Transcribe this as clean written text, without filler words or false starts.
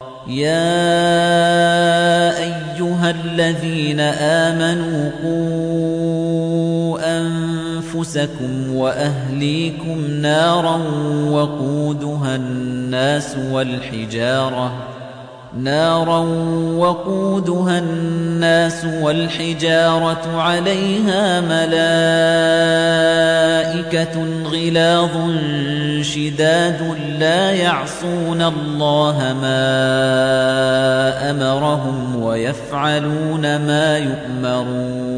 يَا أَيُّهَا الَّذِينَ آمَنُوا قُوا أَنفُسَكُمْ وَأَهْلِيكُمْ نَارًا وَقُودُهَا النَّاسُ وَالْحِجَارَةُ عَلَيْهَا مَلَائِكَةٌ غِلَاظٌ شِدَادٌ لَّا يَعْصُونَ اللَّهَ مَا أَمَرَهُمْ وَيَفْعَلُونَ مَا يُؤْمَرُونَ